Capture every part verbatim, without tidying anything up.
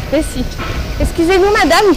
Mais si. Excusez-nous, madame.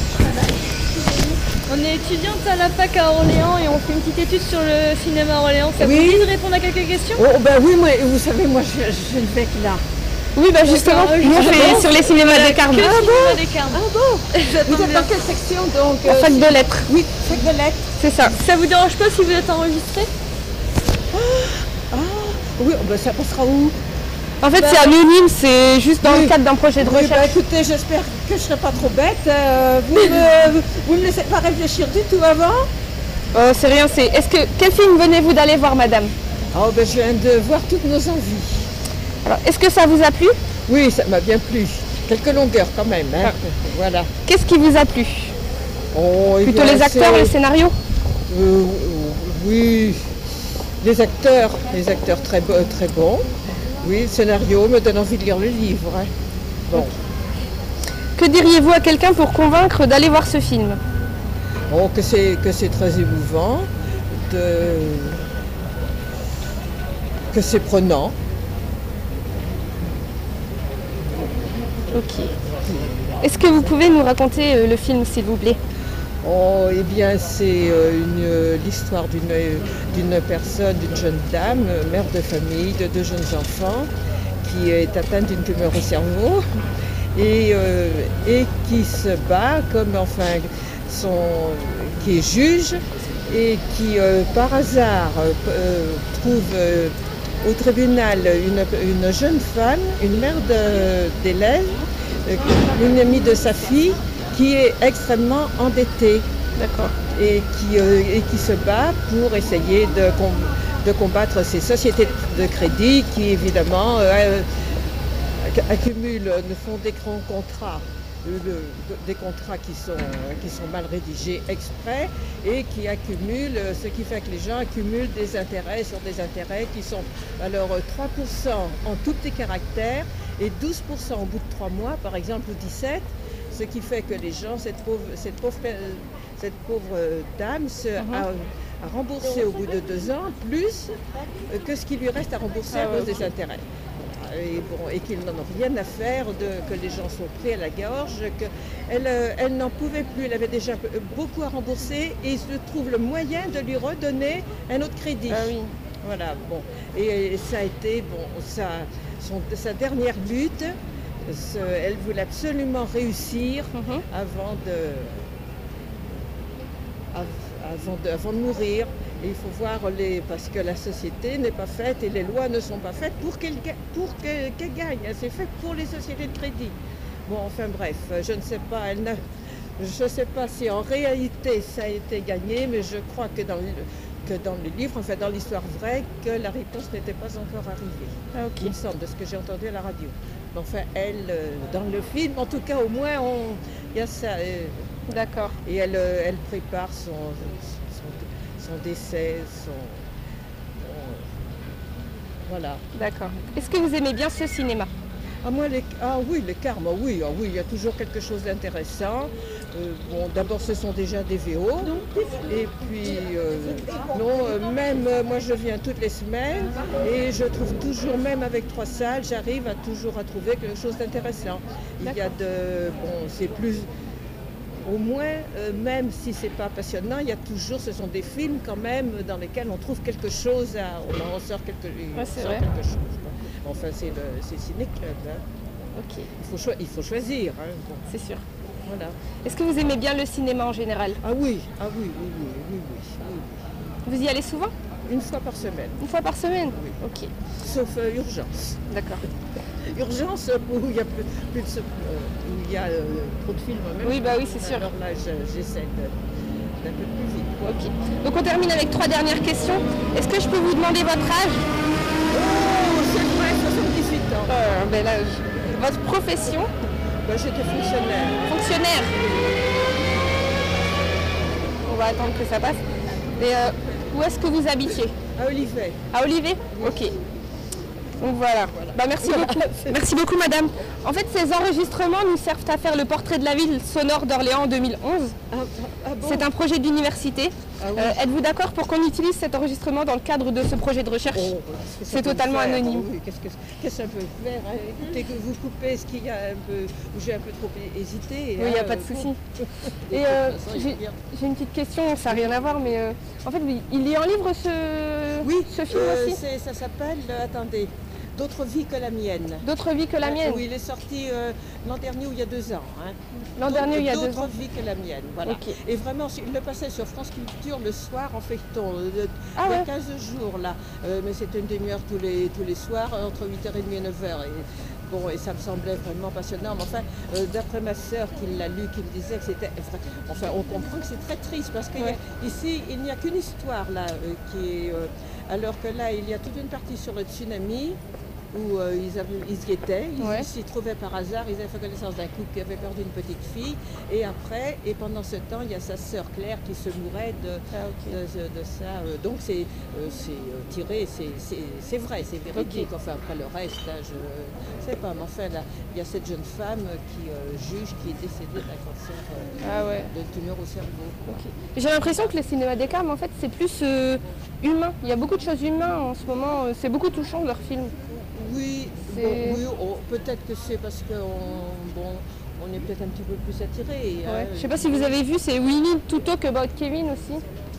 On est étudiante à la fac à Orléans et on fait une petite étude sur le cinéma à Orléans. Ça Oui. vous dit de répondre à quelques questions? Oh ben oui, moi, vous savez, moi je, je ne fais que là. Oui, bah justement, Ah, oui, nous on fait justement. sur les cinémas des Carmes. Que le Ah cinéma bon des Carmes. Ah bon Ça Vous tombe êtes bien. dans quelle section donc La euh, fac si- de lettres. Oui, fac de lettres. C'est ça. Ça vous dérange pas si vous êtes enregistré? Ah oui, oh, ben ça passera où? En fait, Bah, c'est anonyme, c'est juste dans oui. le cadre d'un projet de Oui, bah recherche. écoutez, j'espère que je ne serai pas trop bête. Euh, vous me, vous me laissez pas réfléchir du tout avant? Euh, c'est rien, c'est. Est-ce que quel film venez-vous d'aller voir, madame? Oh ben je viens de voir toutes nos envies. Alors, est-ce que ça vous a plu? Oui, ça m'a bien plu. Quelques longueurs quand même, hein. Ah. Voilà. Qu'est-ce qui vous a plu? Oh, eh Plutôt bien, les acteurs, c'est- le scénario? Euh, oui, les acteurs, les acteurs très, bo- très bons. Oui, le scénario me donne envie de lire le livre. Hein. Bon, Que diriez-vous à quelqu'un pour convaincre d'aller voir ce film? oh, que c'est que c'est très émouvant, de... que c'est prenant. Ok. Est-ce que vous pouvez nous raconter euh, le film, s'il vous plaît? Oh, eh bien, c'est euh, une, euh, l'histoire d'une, euh, d'une personne, d'une jeune dame, euh, mère de famille, de deux jeunes enfants, qui est atteinte d'une tumeur au cerveau et, euh, et qui se bat comme, enfin, son, qui est juge et qui, euh, par hasard, euh, euh, trouve euh, au tribunal une, une jeune femme, une mère de- d'élève, euh, une amie de sa fille, qui est extrêmement endettée. D'accord. Et qui, euh, et qui se bat pour essayer de, com- de combattre ces sociétés de crédit qui évidemment euh, acc- accumulent, ne font des grands contrats, euh, le- des contrats qui sont, euh, qui sont mal rédigés exprès et qui accumulent, euh, ce qui fait que les gens accumulent des intérêts sur des intérêts qui sont alors euh, trois pour cent en tous petits caractères et douze pour cent au bout de trois mois, par exemple, ou dix-sept, ce qui fait que les gens, cette pauvre, cette pauvre, pe- cette pauvre euh, dame se, Mhm. a, a remboursé au bout de deux ans plus euh, que ce qui lui reste à rembourser à Ah ouais, cause ok. des intérêts. Et, bon, et qu'ils n'en ont rien à faire, de, que les gens sont pris à la gorge, qu'elle euh, elle n'en pouvait plus, elle avait déjà euh, beaucoup à rembourser et il se trouve le moyen de lui redonner un autre crédit. Ah oui. Voilà, bon. Et, et ça a été, bon, sa, son- sa dernière lutte, ce- elle voulait absolument réussir Mhm. avant de, av- avant de, avant de mourir. Et il faut voir les, parce que la société n'est pas faite et les lois ne sont pas faites pour qu'elle ga- pour que- qu'elle gagne. C'est fait pour les sociétés de crédit. Bon, enfin bref, je ne sais pas. Elle n'a- je ne sais pas si en réalité ça a été gagné, mais je crois que dans le, que dans le livre, enfin dans l'histoire vraie, que la réponse n'était pas encore arrivée. Ah, ok. Il me semble, de ce que j'ai entendu à la radio. Mais enfin, elle, euh, dans le film, en tout cas, au moins, on- il y a ça. euh, D'accord. et elle, euh, elle prépare son, son, son décès, son, son- voilà. D'accord. Est-ce que vous aimez bien ce cinéma? Ah, moi, les, ah oui, les Carmes, ah oui, ah oui, il y a toujours quelque chose d'intéressant. Euh, bon, d'abord, ce sont déjà des V O. Et puis, euh, non, euh, même euh, moi, je viens toutes les semaines et je trouve toujours, même avec trois salles, j'arrive à toujours à trouver quelque chose d'intéressant. Il y a de, bon, c'est plus, au moins, euh, même si c'est pas passionnant, il y a toujours, ce sont des films quand même dans lesquels on trouve quelque chose, à, on en sort quelque, Ouais, c'est sort vrai. quelque chose. quoi. Enfin, c'est le c'est Ciné-Club. Hein. Ok, Il, faut choi- il faut choisir. Hein. Bon, c'est sûr. voilà. Est-ce que vous aimez bien le cinéma en général? Ah oui, ah oui, oui, oui, oui, oui, oui, oui. Vous y allez souvent? Une fois par semaine, Une fois par semaine? Oui. Ok, sauf euh, urgence. d'accord. Urgence où il y a plus, plus de ce- euh, où il y a euh, trop de films en même Oui, temps. bah oui, c'est sûr. Alors là, je- j'essaie de- d'un peu plus vite. quoi. Ok. Donc on termine avec trois dernières questions. Est-ce que je peux vous demander votre âge? Oh, c'est vrai, soixante-dix-huit ans. Euh, bel âge. Votre profession? Bah, j'étais fonctionnaire. Fonctionnaire. On va attendre que ça passe. Et euh, où est-ce que vous habitiez? À Olivet. À Olivet? Ok. Donc voilà. voilà. Bah, merci beaucoup. Merci beaucoup madame. En fait, ces enregistrements nous servent à faire le portrait de la ville sonore d'Orléans en deux mille onze. Ah, ah bon. C'est un projet d'université. Ah oui. euh, Êtes-vous d'accord pour qu'on utilise cet enregistrement dans le cadre de ce projet de recherche? oh, C'est totalement faire, anonyme. Oui, qu'est-ce que, qu'est-ce que ça peut faire hein? Écoutez, que vous coupez ce qu'il y a un peu, où j'ai un peu trop hésité. Oui, il n'y a pas de souci. Et euh, j'ai une petite question, ça n'a rien à voir, mais euh, en fait, oui, il y a un livre ce, oui, ce film euh, aussi. Ça s'appelle, euh, attendez. D'autres vies que la mienne. D'autres vies que la mienne. Euh, oui, il est sorti euh, l'an dernier ou il y a deux ans. Hein. L'an dernier il y a deux ans. D'autres vies que la mienne, voilà. Okay. Et vraiment, il le passait sur France Culture le soir en feuilleton, euh, ah il y a ouais. quinze jours là. Euh, mais c'était une demi-heure tous les, tous les soirs, entre huit heures trente et neuf heures. Et, bon, et ça me semblait vraiment passionnant. Mais enfin, euh, d'après ma sœur qui l'a lu, qui me disait que c'était... Enfin, on comprend que c'est très triste parce qu'ici, ouais. il n'y a qu'une histoire là euh, qui est... Euh, alors que là, il y a toute une partie sur le tsunami, où euh, ils, avaient, ils y étaient, ils ouais. s'y trouvaient par hasard, ils avaient fait connaissance d'un couple qui avait perdu une petite fille, et après, et pendant ce temps, il y a sa sœur Claire qui se mourait de, ah, okay. de, de, de ça. Donc c'est euh, tiré, c'est vrai, c'est véridique. Okay. Enfin, après le reste, là, je ne sais pas, mais enfin, là, il y a cette jeune femme qui euh, juge, qui est décédée d'un cancer euh, ah, ouais. de tumeur au cerveau. Okay. J'ai l'impression que le cinéma des Carmes, en fait, c'est plus euh, humain. Il y a beaucoup de choses humaines en ce moment, c'est beaucoup touchant leur film. Oui, bon, oui oh, peut-être que c'est parce qu'on bon, on est peut-être un petit peu plus attiré. Ouais. Hein, je ne sais pas si vous avez vu, c'est We Need to Talk About Kevin aussi.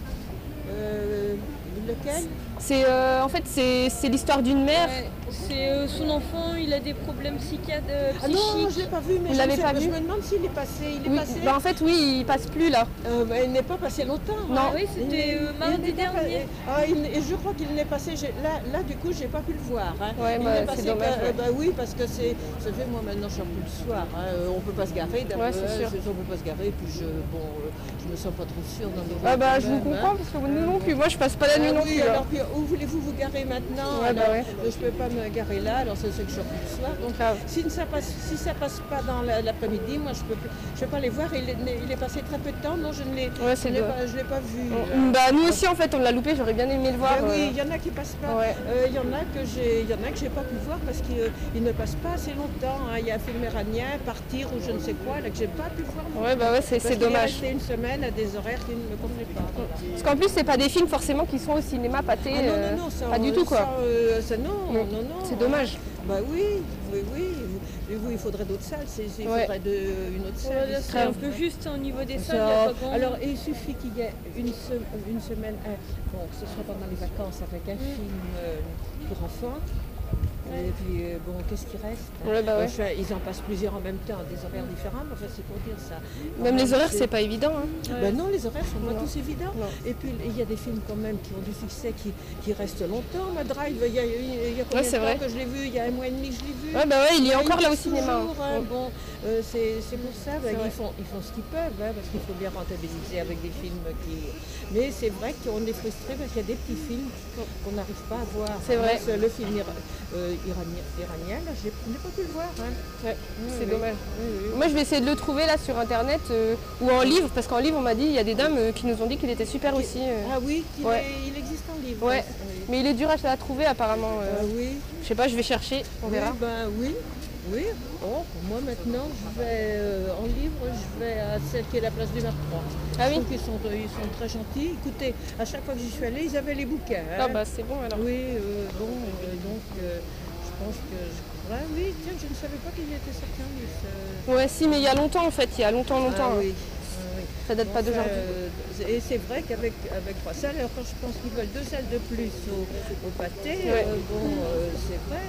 Euh, lequel? C'est euh, en fait c'est l'histoire d'une mère. Ouais, c'est euh, son enfant, il a des problèmes psychiatres, euh, psychiques. Ah non, je l'ai pas vu, mais vous l'avez pas vu? Je me demande s'il est passé. Il est oui. passé. Bah en fait oui, il passe plus là. Euh, bah, il n'est pas passé longtemps. Non, hein. Oui, c'était euh, mardi dernier. Ah, il, et je crois qu'il n'est passé. Là, là, du coup, j'ai pas pu le voir. Hein. Ouais, bah, c'est dommage. Euh, bah oui, parce que c'est. Ça fait moi maintenant, je suis plus le soir. Hein. On peut pas se garer. Ouais, c'est sûr. On peut pas se garer. Puis je, bon, je me sens pas trop sûre dans les. Ah bah je vous comprends parce que vous non plus. Moi, je passe pas la nuit non plus. Alors puis où voulez-vous vous garer maintenant? Ouais, alors, bah ouais. Je ne peux pas me garer là, alors c'est ce que je sors plus le soir. Donc ah. si ça passe, si ça passe pas dans l'après-midi, moi je peux plus, je vais pas les voir. Il est, il est passé très peu de temps, non je ne l'ai ouais, pas, je l'ai pas vu. On, bah nous aussi en fait on l'a loupé, j'aurais bien aimé le voir. Ben, euh... Oui, il y en a qui passent pas. Ouais. Euh, il y en a que j'ai, il y en a que j'ai pas pu voir parce qu'il euh, ne passe pas assez longtemps. Hein. Il y a un film iranien, Partir ou je ne sais quoi, là que j'ai pas pu voir. Ouais bah ouais c'est dommage. C'était une semaine à des horaires qui ne me convenaient pas. Voilà. Parce qu'en plus c'est pas des films forcément qui sont au cinéma pâté. Ah, non non non, ça, pas du tout quoi. Ça, euh, ça, non non non. non c'est dommage. Bah oui, oui, oui. Et vous, il faudrait d'autres salles. Il ouais. faudrait de, une autre salle. Ouais, c'est un peu juste au niveau des salles. Il y a pas grand... Alors, il suffit qu'il y ait une, se une semaine, euh, bon, que ce soit pendant les vacances avec un mmh. film euh, pour enfants. Ouais. Et puis, euh, bon, qu'est-ce qui reste? Ouais, bah ouais. Enfin, ils en passent plusieurs en même temps, des horaires différents, mais enfin, c'est pour dire ça. Même les horaires, c'est pas évident. Hein. Ouais. Ben non, les horaires sont pas tous évidents. Non. Et puis, il y a des films quand même qui ont du succès, qui, qui restent longtemps. Ma Drive, il y a, il y a combien ouais, de temps vrai. que je l'ai vu? Il y a un mois et demi que je l'ai vu. Ouais, bah ouais, il est encore là au cinéma. Jours, hein. Ouais. Bon, euh, c'est pour ça, ben, ils, font, ils font ce qu'ils peuvent, hein, parce qu'il faut bien rentabiliser avec des films qui... Mais c'est vrai qu'on est frustré parce qu'il y a des petits films qu'on n'arrive pas à voir. C'est vrai. Le film euh, iranien, iranien là, je n'ai pas pu le voir. Hein. Ouais, oui, c'est oui. dommage. Oui, oui. Moi, je vais essayer de le trouver là sur Internet euh, ou en livre, parce qu'en livre, on m'a dit, il y a des dames euh, qui nous ont dit qu'il était super aussi. Euh. Ah oui, il, ouais. est, il existe en livre. Ouais, oui. Mais il est dur à trouver apparemment. Euh. Ah oui. Je sais pas, je vais chercher, on verra. Ben oui. Oui, oh, moi maintenant je vais euh, en livre, je vais à celle qui est la place du Martroi. Ah oui. Ils sont, ils sont très gentils. Écoutez, à chaque fois que j'y suis allée, ils avaient les bouquins. Hein. Ah bah c'est bon alors. Oui, euh, bon, euh, donc euh, je pense que... Je... Ouais, oui, tiens, je ne savais pas qu'il était sorti en livre. Euh... Ouais, si, mais il y a longtemps en fait, il y a longtemps, longtemps. Ah, oui. Ah, oui. Ça date bon, pas d'aujourd'hui. Euh, et c'est vrai qu'avec avec trois salles, alors quand je pense qu'ils veulent deux salles de plus au, au pâté, ouais. euh, bon, euh, c'est vrai.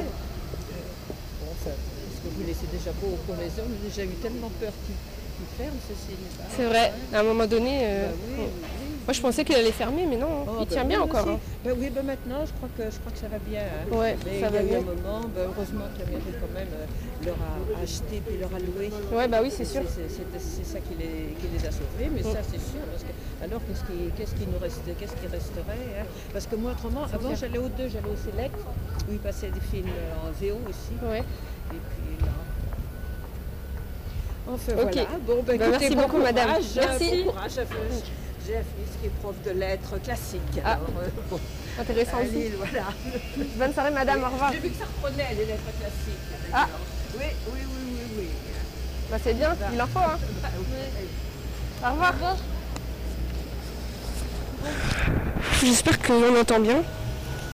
Bon, enfin... Vous laissez déjà beau pour les hommes, j'ai déjà eu tellement peur qu'ils qu ferment ce cinéma. C'est vrai, à un moment donné, euh, bah oui, oui, oui. Moi je pensais qu'il allait fermer, mais non, oh, il bah tient bien encore. Hein. Bah oui, bah maintenant je crois que, je crois que ça va bien. Hein. Ouais, mais ça il y va a eu bien. un moment, bah, heureusement que la mairie quand même euh, leur a acheté puis leur a loué. Ouais, bah oui, c'est sûr. C'est ça qui les, qui les a sauvés, mais mm. ça c'est sûr. Parce que, alors qu'est-ce qui, qu'est-ce qui nous reste, qu'est-ce qui resterait hein? Parce que moi autrement, avant j'allais au deux, j'allais au Select, où ils passaient des films en V O aussi. Ouais. Et puis là. Enfin okay. voilà, bon, ben, bah, écoutez, merci bon beaucoup courage, madame. Merci. Bon courage à Jeff, qui est prof de lettres classiques. Ah. Alors, euh, bon. Intéressant à aussi. Lille, voilà. Bonne soirée madame, au revoir. J'ai vu que ça reprenait les lettres classiques. Ah. Oui, oui, oui, oui, oui. Bah c'est bien, il en faut hein. Bah, oui. Au revoir. Au revoir. J'espère qu'on entend bien.